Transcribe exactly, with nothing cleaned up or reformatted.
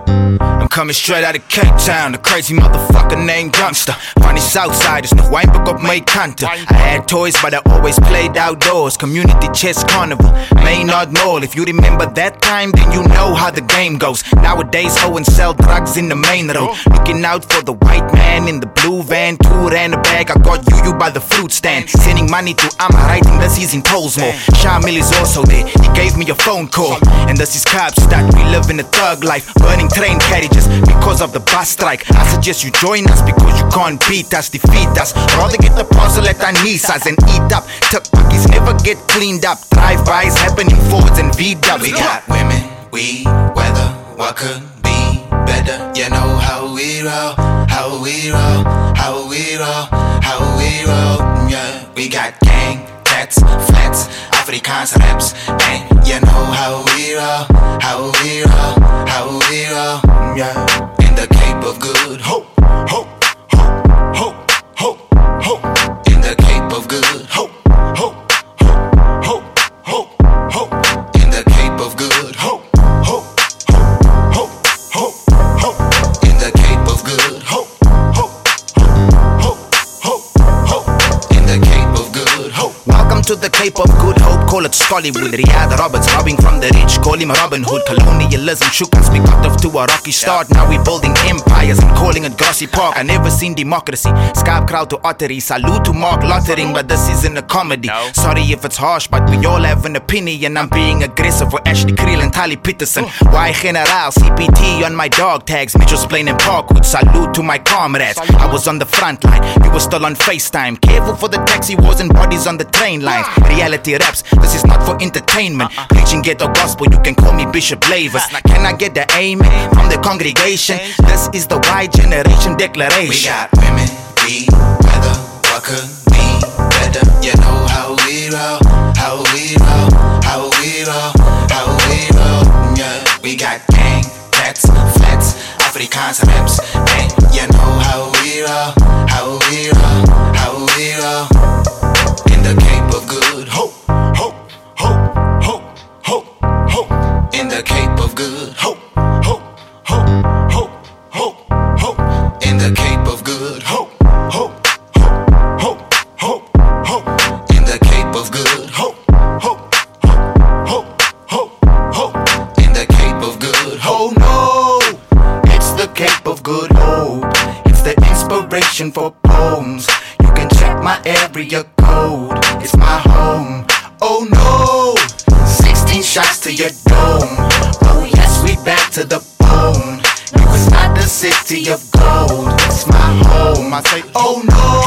I'm coming straight out of Cape Town, the crazy motherfucker named Youngster. Funny Southsiders, no Wynberg op my kante. I had toys, but I always played outdoors. Community chess carnival, Maynard Mall. If you remember that time, then you know how the game goes. Nowadays, ho and sell drugs in the main road. Looking out for the white man in the blue van. Two ran a bag, I got you, you by the fruit stand. Sending money to Amma, writing this he's in Polesmore. Shamil is also there, he gave me a phone call. And this is Kaapstad, we live in a thug life. Burning train carriages because of the bus strike. I suggest you join us because you can't beat us, defeat us. Rather get the parcel at Anissa's and eat up. Tuck buckies never get cleaned up. Drive-bys happening Fords and V-dubs. We got women, we weather, what could be better? You know how we roll, how we roll, how we roll, how we roll. Yeah, we got gang, tats, flats, Afrikaans raps. And you know how we roll, how we roll, how we roll. Yeah, in the Cape of Good Hope, hope, hope, hope, hope, hope. In the Cape of Good Hope, hope, hope, hope, hope, hope. In the Cape of Good Hope, hope, hope, hope, hope, hope. In the Cape of Good Hope, hope, hope, hope, hope. In the Cape of Good Hope. Welcome to the Cape of Good Hope, call it Scullywood. Riyadh Roberts robbing from the rich, call him Robin Hood. Colonialism shook us, we got off to a rocky start. Now we building empires and calling it Grassy Park. I never seen democracy, Skype crowd to Ottery. Salute to Mark Lottering, but this isn't a comedy. No. Sorry if it's harsh, but we all have an opinion. I'm being aggressive for Ashley Creel and Tali Peterson. Oh. Why General, C P T on my dog tags, Mitchell's Plain and Parkwood. Salute to my comrades, I was on the front line, you were still on FaceTime. Careful for the taxi wars and bodies on the train lines. Reality raps, this is not for entertainment. Preaching ghetto gospel, you can call me Bishop Lavis. Can I get the amen from the congregation? This is the Y Generation Declaration. We got women, we weather, what could be better? You know how we roll, how we roll, how we roll, how we roll. Yeah, we got gang, tats, flats, Afrikaans raps. And you know how we roll, how we roll, how we roll. In the Cape of Good Hope, hope, hope, hope, hope, hope. In the Cape of Good Hope, hope, hope, hope, hope, hope. In the Cape of Good Hope, hope, hope, hope, hope, hope. In the Cape of Good Hope, hope, hope, hope, hope, hope. In the Cape of Good Hope. Oh no, it's the Cape of Good Hope. It's the inspiration for poems. You can check my area code, it's my home. Oh no, sixteen shots to your dome. Oh yes, we back to the bone. You is not the city of gold, it's my home. I say, oh no.